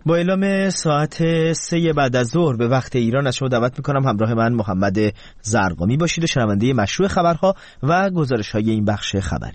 با اعلام ساعت 3 بعد از ظهر به وقت ایران از شما دعوت میکنم همراه من محمد زرقامی باشید و شنونده مشروع خبرها و گزارش‌های این بخش خبری.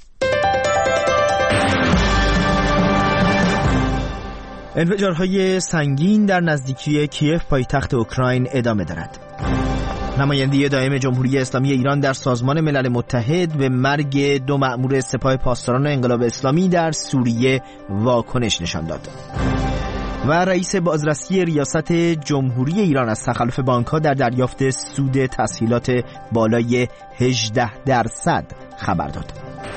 انفجارهای سنگین در نزدیکی کیف پایتخت اوکراین ادامه دارد. نماینده دائم جمهوری اسلامی ایران در سازمان ملل متحد به مرگ 2 مأمور سپاه پاسداران انقلاب اسلامی در سوریه واکنش نشان داد. و رئیس بازرسی ریاست جمهوری ایران از تخلف بانک‌ها در دریافت سود تسهیلات بالای 18% خبر داد.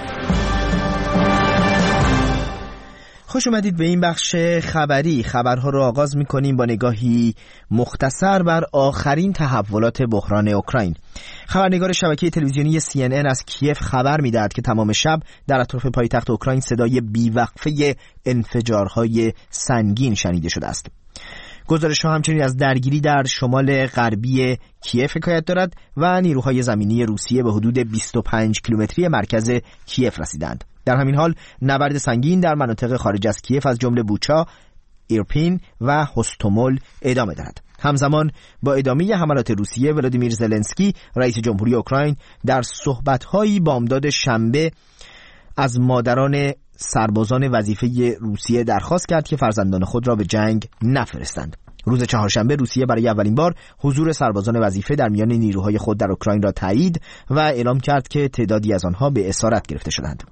خوش اومدید به این بخش خبری. خبرها رو آغاز می‌کنیم با نگاهی مختصر بر آخرین تحولات بحران اوکراین. خبرنگار شبکه تلویزیونی CNN از کیف خبر می‌دهد که تمام شب در اطراف پایتخت اوکراین صدای بیوقفه انفجارهای سنگین شنیده شده است. گزارش‌ها همچنین از درگیری در شمال غربی کیف حکایت دارد و نیروهای زمینی روسیه به حدود 25 کیلومتری مرکز کیف رسیدند. در همین حال نبرد سنگین در مناطق خارج از کیف از جمله بوچا، ایرپین و هوستومل ادامه دارد. همزمان با ادامه حملات روسیه، ولادیمیر زلنسکی رئیس جمهوری اوکراین در صحبت‌هایی بامداد شنبه از مادران سربازان وظیفه روسیه درخواست کرد که فرزندان خود را به جنگ نفرستند. روز چهارشنبه روسیه برای اولین بار حضور سربازان وظیفه در میان نیروهای خود در اوکراین را تایید و اعلام کرد که تعدادی از آنها به اسارت گرفته شدند.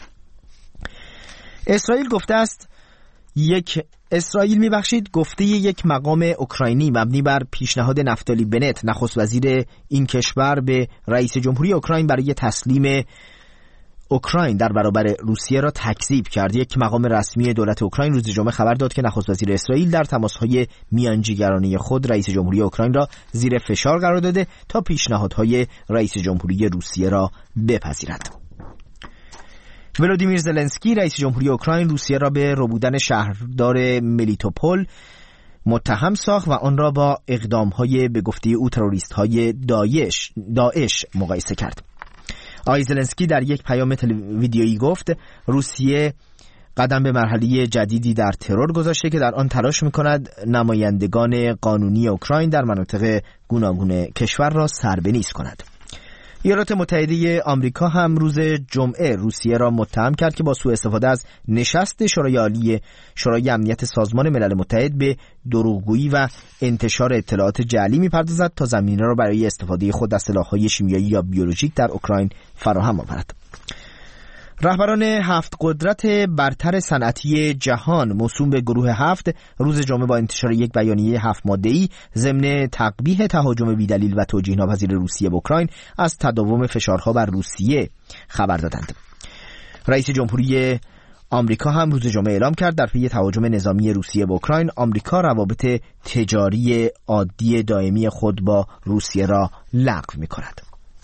گفته یک مقام اوکراینی مبنی بر پیشنهاد نفتالی بنت نخست وزیر این کشور به رئیس جمهوری اوکراین برای تسلیم اوکراین در برابر روسیه را تکذیب کرد. یک مقام رسمی دولت اوکراین روز جمعه خبر داد که نخست وزیر اسرائیل در تماس‌های میانجیگرانه خود رئیس جمهوری اوکراین را زیر فشار قرار داده تا پیشنهادهای رئیس جمهوری روسیه را بپذیرد. ولادیمیر زلنسکی رئیس جمهوری اوکراین روسیه را به ربودن شهردار ملیتوپول متهم ساخت و آن را با اقدام‌های به گفته او تروریست‌های داعش مقایسه کرد. آقای زلنسکی در یک پیام ویدیویی گفت روسیه قدم به مرحله جدیدی در ترور گذاشته که در آن تلاش می‌کند نمایندگان قانونی اوکراین در مناطق گوناگون کشور را سربنیز کند. ایالات متحده آمریکا هم روز جمعه روسیه را متهم کرد که با سوء استفاده از نشست شورای امنیت سازمان ملل متحد به دروغگویی و انتشار اطلاعات جعلی می‌پردازد تا زمینه را برای استفاده خود از سلاح‌های شیمیایی یا بیولوژیک در اوکراین فراهم آورد. رهبران 7 قدرت برتر صنعتی جهان موسوم به گروه 7 روز جمعه با انتشار یک بیانیه 7 ماده‌ای ضمن تقبیح تهاجم بی‌دلیل و توجیه‌ناپذیر روسیه به اوکراین از تداوم فشارها بر روسیه خبر دادند. رئیس جمهوری آمریکا هم روز جمعه اعلام کرد در پی تهاجم نظامی روسیه به اوکراین آمریکا روابط تجاری عادی دائمی خود با روسیه را لغو می‌کند.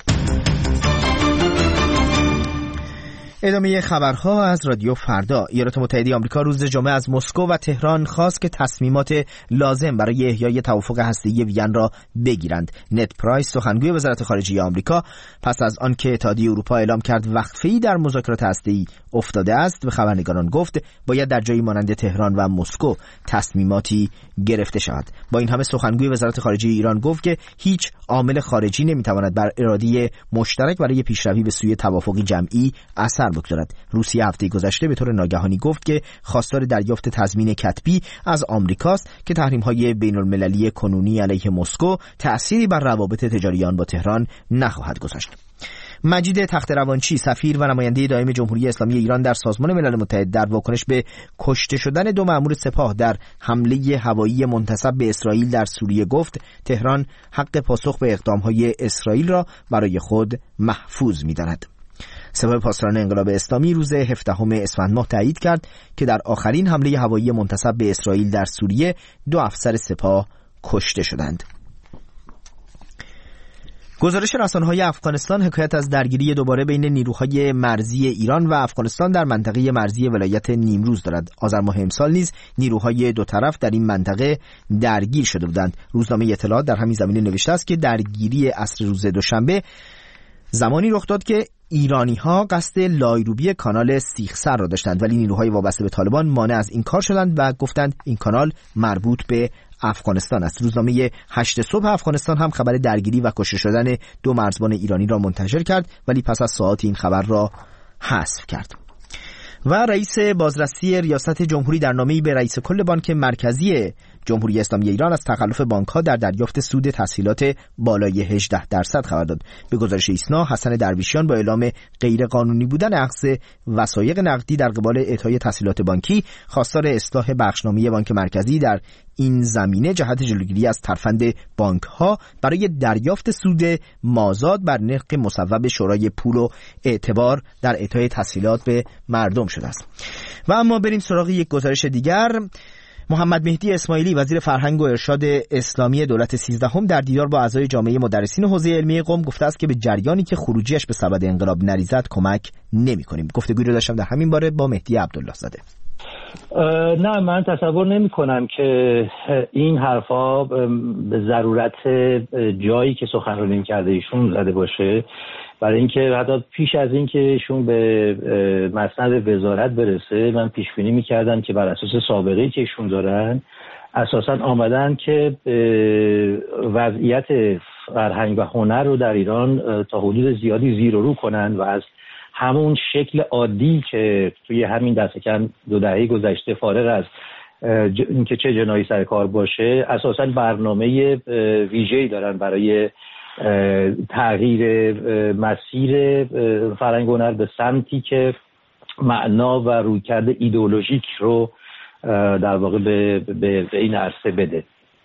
ادامه خبرها از رادیو فردا. ایالات متحده آمریکا روز جمعه از مسکو و تهران خواست که تصمیمات لازم برای احیای توافق هسته‌ای وین را بگیرند. نت پرایس سخنگوی وزارت خارجه آمریکا پس از آن که اتحادیه اروپا اعلام کرد وقفه‌ای در مذاکرات هسته‌ای افتاده است به خبرنگاران گفت باید در جایی مانند تهران و مسکو تصمیماتی گرفته شود. با این همه سخنگوی وزارت خارجه ایران گفت که هیچ عامل خارجی نمیتواند بر اراده مشترک برای پیشروی به سوی توافقی جمعی اثر بگذارد. روسیه هفته گذشته به طور ناگهانی گفت که خواستار دریافت تضمین کتبی از آمریکاست که تحریم‌های بین‌المللی کنونی علیه مسکو تأثیری بر روابط تجاری آن با تهران نخواهد گذاشت. مجید تخت‌روانچی سفیر و نماینده دائم جمهوری اسلامی ایران در سازمان ملل متحد در واکنش به کشته شدن 2 مأمور سپاه در حمله هوایی منتسب به اسرائیل در سوریه گفت تهران حق پاسخ به اقدام‌های اسرائیل را برای خود محفوظ می‌داند. سپاه پاسداران انقلاب اسلامی روز 17 اسفند ماه تایید کرد که در آخرین حمله هوایی منتسب به اسرائیل در سوریه 2 افسر سپاه کشته شدند. گزارش رسانه‌های افغانستان حکایت از درگیری دوباره بین نیروهای مرزی ایران و افغانستان در منطقه مرزی ولایت نیمروز دارد. آذر ماه امسال نیز نیروهای دو طرف در این منطقه درگیر شده بودند. روزنامه اطلاعات در همین زمینه نوشته است که درگیری عصر روز دوشنبه زمانی رخ داد که ایرانی‌ها قصد لایروبی کانال سیخسر را داشتند، ولی نیروهای وابسته به طالبان مانع از این کار شدند و گفتند این کانال مربوط به افغانستان است. روزنامه 8 صبح افغانستان هم خبر درگیری و کشته شدن 2 مرزبان ایرانی را منتشر کرد، ولی پس از ساعات این خبر را حذف کرد. و رئیس بازرسی ریاست جمهوری در نامه‌ای به رئیس کل بانک مرکزی جمهوری اسلامی ایران از تخلف بانک‌ها در دریافت سود تسهیلات بالای 18% خبر داد. به گزارش ایسنا، حسن درویشیان با اعلام غیر قانونی بودن اخذ وثایق نقدی در قبال اعطای تسهیلات بانکی، خواستار اصلاح بخشنامه بانک مرکزی در این زمینه جهت جلوگیری از ترفند بانک‌ها برای دریافت سود مازاد بر نرخ مصوب شورای پول و اعتبار در اعطای تسهیلات به مردم شده است. و اما بریم سراغ یک گزارش دیگر. محمد مهدی اسماعیلی وزیر فرهنگ و ارشاد اسلامی دولت 13 در دیدار با اعضای جامعه مدرسین حوزه علمی قم گفته است که به جریانی که خروجیش به سبد انقلاب نریزد کمک نمی‌کنیم. گفتگویی رو داشتم در همین باره با مهدی عبدالله زاده. نه، من تصور نمی کنم که این حرفا به ضرورت جایی که سخنرانی کرده ایشون زده باشه، برای اینکه حتی پیش از اینکه ایشون به مسند وزارت برسه من پیش بینی می‌کردم که بر اساس سابقه‌ای که ایشون دارن اساساً آمدن که وضعیت فرهنگ و هنر رو در ایران تا حدود زیادی زیر و رو کنن و از همون شکل عادی که توی همین دست کم 2 دهه گذشته فارغ از اینکه چه جنایی سر کار باشه اساساً برنامه ویژه‌ای دارن برای تغییر مسیر فرهنگ و هنر به سمتی که معنا و رویکرد ایدئولوژیک رو در واقع به این عرصه بده.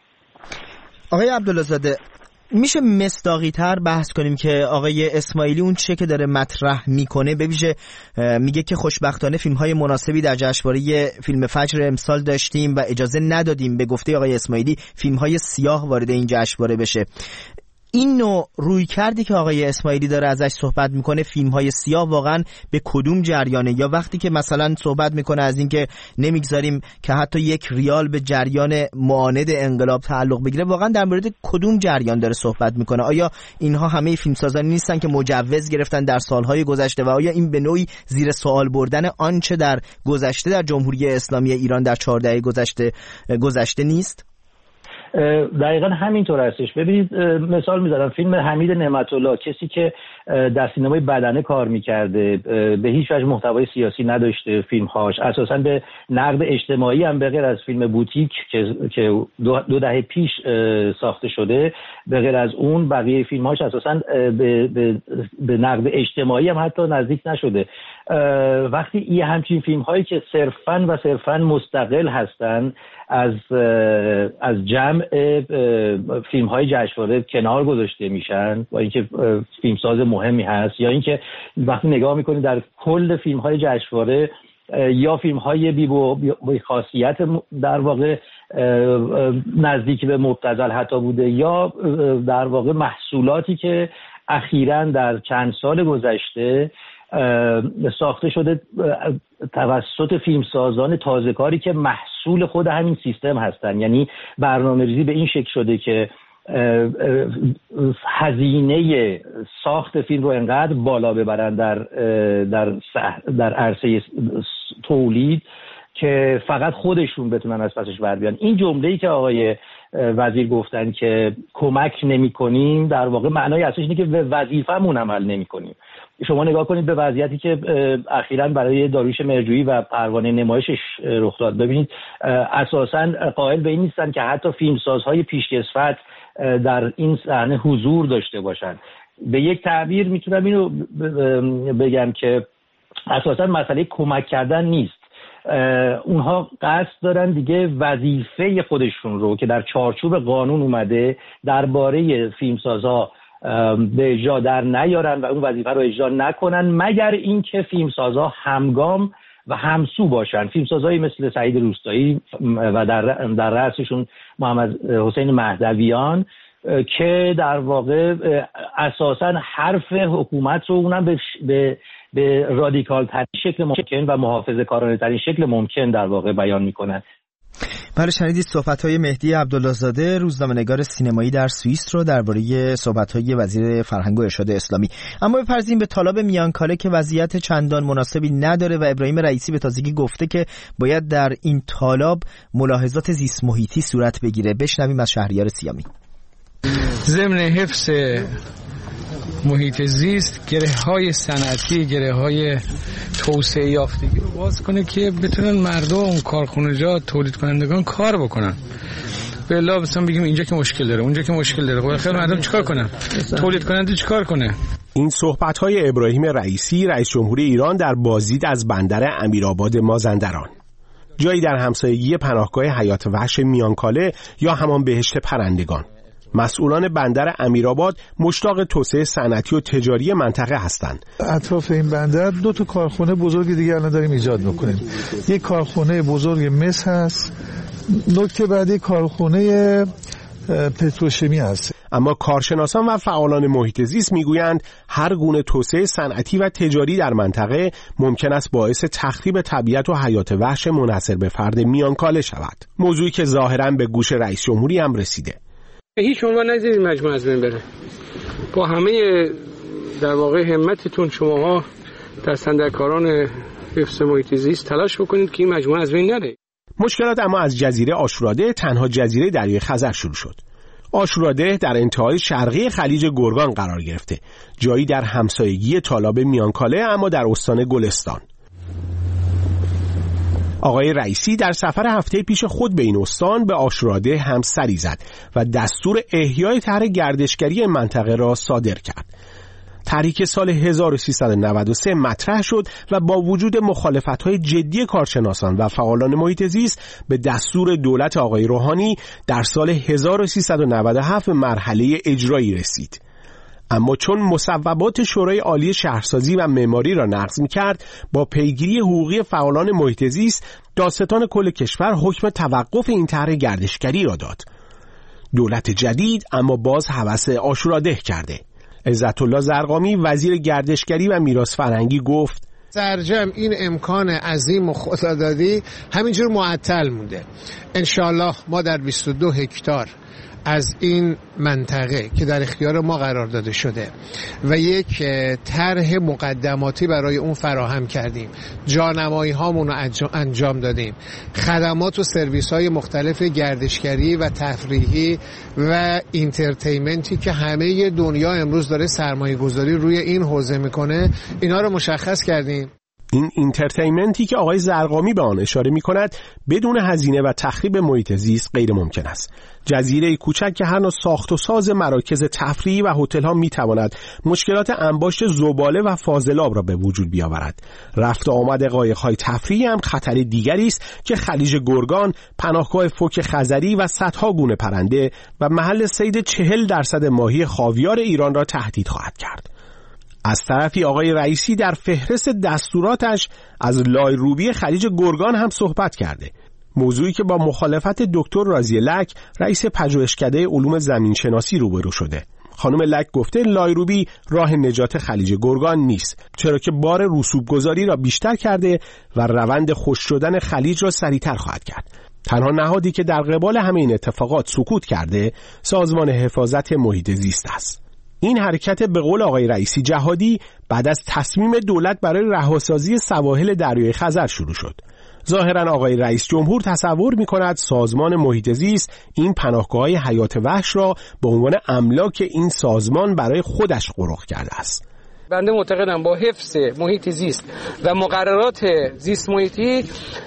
آقای عبدالله زاده، میشه مصداقی تر بحث کنیم که آقای اسماعیلی اون چه که داره مطرح میکنه، به ویژه میگه که خوشبختانه فیلم‌های مناسبی در جشنواره فیلم فجر امسال داشتیم و اجازه ندادیم به گفته آقای اسماعیلی فیلم‌های سیاه وارد این جشنواره بشه. این نوع روی کردی که آقای اسماعیلی داره ازش صحبت میکنه، فیلم‌های سیاه واقعا به کدوم جریانه؟ یا وقتی که مثلا صحبت میکنه از اینکه نمیگذاریم که حتی 1 ریال به جریان معاند انقلاب تعلق بگیره، واقعا در مورد کدوم جریان داره صحبت میکنه؟ آیا اینها همه فیلمسازانی نیستن که مجوز گرفتن در سالهای گذشته و آیا این به نوعی زیر سوال بردن آنچه در گذشته در جمهوری اسلامی ایران در 4 دهه گذشته نیست؟ دقیقا همینطور هستش. ببینید مثال میذارم، فیلم حمید نعمت‌الله، کسی که در سینمای بدنه کار میکرده، به هیچ وجه محتوای سیاسی نداشته، فیلمهاش اساسا به نقد اجتماعی هم به غیر از فیلم بوتیک که 2 دهه پیش ساخته شده، به غیر از اون بقیه فیلمهاش اساسا به نقد اجتماعی هم حتی نزدیک نشده. وقتی این همچین فیلمهایی که صرفاً مستقل هستن از جمع فیلم‌های جشنواره کنار گذاشته میشن و اینکه فیلمساز مهمی هست، یا اینکه وقتی نگاه میکنید در کل فیلم‌های جشنواره یا فیلم‌های بی خاصیت در واقع نزدیک به مبتذل حتی بوده، یا در واقع محصولاتی که اخیراً در چند سال گذشته ساخته شده توسط فیلمسازان تازه‌کاری که محصول خود همین سیستم هستن. یعنی برنامه‌ریزی به این شکل شده که هزینه ساخت فیلم رو انقدر بالا ببرن در عرصه تولید که فقط خودشون بتونن از پسش بر بیان. این جمله‌ای که آقای وزیر گفتن که کمک نمی‌کنیم، در واقع معنای اصلیش اینه که به وظیفه‌مون عمل نمی‌کنیم. شما نگاه کنید به وضعیتی که اخیراً برای داریوش مهرجویی و پروانه نمایشش رخ داد. ببینید اساساً قائل به این نیستن که حتی فیلمسازهای پیشکسوت در این صحنه حضور داشته باشن. به یک تعبیر میتونم اینو بگم که اساساً مسئله کمک کردن نیست. اونها قصد دارن دیگه وظیفه خودشون رو که در چارچوب قانون اومده درباره فیلمسازها به اجرا در نیارن و اون وظیفه رو اجرا نکنن، مگر اینکه فیلمسازها همگام و همسو باشن. فیلمسازایی مثل سعید روستایی و در رأسشون محمد حسین مهدویان که در واقع اساساً حرف حکومت رو اونم به رادیکال ترین شکل ممکن و محافظه کارانه ترین شکل ممکن در واقع بیان میکنن. بله، شنیدید صحبت‌های مهدی عبدالله‌زاده، روزنامه‌نگار سینمایی در سوئیس رو درباره صحبت‌های وزیر فرهنگ و ارشاد اسلامی. اما بپرسیم به طالاب میانکاله که وضعیت چندان مناسبی نداره و ابراهیم رئیسی به تازگی گفته که باید در این طالاب ملاحظات زیست محیطی صورت بگیره. بشنویم از شهریار سیامی. ضمن حفظ محیط زیست، گره‌های صنعتی، گره‌های توسعه یافتگی رو باز کنه که بتونن مردم، کارخونجات، تولید کنندگان کار بکنن. بلا مثلا بگیم اینجا که مشکل داره، اونجا که مشکل داره، خب خیلی مردم چیکار کنن؟ تولید کننده چیکار کنه؟ این صحبت‌های ابراهیم رئیسی، رئیس جمهوری ایران در بازدید از بندر امیرآباد مازندران، جایی در همسایگی پناهگاه حیات وحش میانکاله یا همان بهشت پرندگان. مسئولان بندر امیرآباد مشتاق توسعه صنعتی و تجاری منطقه هستند. اطراف این بندر 2 تا کارخانه بزرگ دیگه الان داریم ایجاد می‌کنیم. یک کارخانه بزرگ مس هست. نکته بعدی کارخانه پتروشیمی هست. اما کارشناسان و فعالان محیط زیست میگویند هر گونه توسعه صنعتی و تجاری در منطقه ممکن است باعث تخریب طبیعت و حیات وحش منحصر به فرد میانکاله شود. موضوعی که ظاهراً به گوش رئیس جمهوری هم رسیده. هیچ عنوان نذارید مجموعه از بین بره. با همه در واقع همتتون شماها دستاندرکاران حفظ محیط زیست تلاش بکنید که این مجموعه از بین نره. مشکلات اما از جزیره آشوراده، تنها جزیره دریای خزر، شروع شد. آشوراده در انتهای شرقی خلیج گرگان قرار گرفته، جایی در همسایگی طالاب میانکاله اما در استان گلستان. آقای رئیسی در سفر هفته پیش خود به این استان به آشوراده هم سری زد و دستور احیای طرح گردشگری منطقه را صادر کرد. طرحی که سال 1393 مطرح شد و با وجود مخالفت‌های جدی کارشناسان و فعالان محیط زیست به دستور دولت آقای روحانی در سال 1397 مرحله اجرایی رسید. اما چون مصوبات شورای عالی شهرسازی و معماری را نقض می‌کرد، با پیگیری حقوقی فعالان محیط زیست دادستان کل کشور حکم توقف این طرح گردشگری را داد. دولت جدید اما باز هوس آشوراده کرده. عزت‌الله زرقامی وزیر گردشگری و میراث فرهنگی گفت سرجم این امکان عظیم و خدادادی همینجور معطل مونده. انشالله ما در 22 هکتار از این منطقه که در اختیار ما قرار داده شده و یک طرح مقدماتی برای اون فراهم کردیم، جانمایی هامون رو انجام دادیم، خدمات و سرویس های مختلف گردشگری و تفریحی و اینترتینمنتی که همه دنیا امروز داره سرمایه گذاری روی این حوزه میکنه، اینا رو مشخص کردیم. این اینترتینمنتی که آقای زرقامی به آن اشاره می کند بدون هزینه و تخریب محیط زیست غیر ممکن است. جزیره کوچک که هر نوع ساخت و ساز مراکز تفریحی و هتل ها می تواند مشکلات انباشت زباله و فاضلاب را به وجود بیاورد. رفت و آمد قایق‌های تفریحی هم خطر دیگری است که خلیج گرگان، پناهگاه فوک خزری و صدها گونه پرنده و محل صید 40% ماهی خاویار ایران را تهدید خواهد کرد. از طرفی آقای رئیسی در فهرست دستوراتش از لایروبی خلیج گرگان هم صحبت کرده، موضوعی که با مخالفت دکتر راضیه لک رئیس پژوهشکده علوم زمینشناسی روبرو شده. خانم لک گفته لایروبی راه نجات خلیج گرگان نیست، چرا که بار رسوبگذاری را بیشتر کرده و روند خشک شدن خلیج را سریعتر خواهد کرد. تنها نهادی که در قبال همه این اتفاقات سکوت کرده سازمان حفاظت محیط زیست است. این حرکت به قول آقای رئیسی جهادی بعد از تصمیم دولت برای رهاسازی سواحل دریای خزر شروع شد. ظاهراً آقای رئیس جمهور تصور می‌کند سازمان محیط زیست این پناهگاه‌های حیات وحش را به عنوان املاک این سازمان برای خودش غرق کرده است. بنده معتقدم با حفظ محیط زیست و مقررات زیست محیطی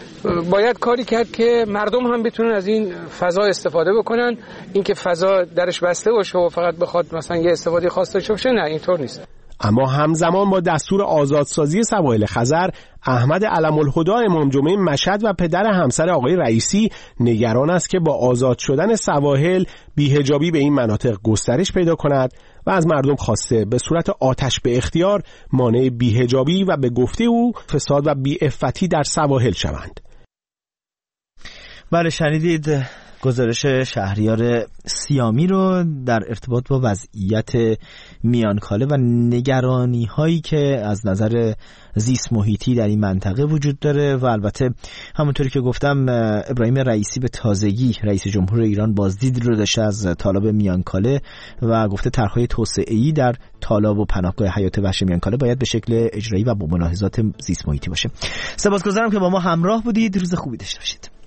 باید کاری کرد که مردم هم بتونن از این فضا استفاده بکنن. اینکه فضا درش بسته باشه و فقط بخواد مثلا یه استفاده خاص داشته باشه، نه، اینطور نیست. اما همزمان با دستور آزادسازی سواحل خزر، احمد علم‌الهدی امام جمعه مشهد و پدر همسر آقای رئیسی نگران است که با آزاد شدن سواحل بی‌حجابی به این مناطق گسترش پیدا کند و از مردم خواسته به صورت آتش به اختیار مانع بی‌حجابی و به گفته او فساد و بی‌عفتی در سواحل شوند. بله، شنیدید گزارش شهریار سیامی رو در ارتباط با وضعیت میانکاله و نگرانی هایی که از نظر زیست محیطی در این منطقه وجود داره و البته همونطوری که گفتم ابراهیم رئیسی به تازگی رئیس جمهور ایران بازدید رو داشته از تالاب میانکاله و گفته طرح‌های توسعه‌ای در تالاب و پناهگاه حیات وحش میانکاله باید به شکل اجرایی و با ملاحظات زیست محیطی باشه. سپاسگزارم که با ما همراه بودید. روز خوبی داشته باشید.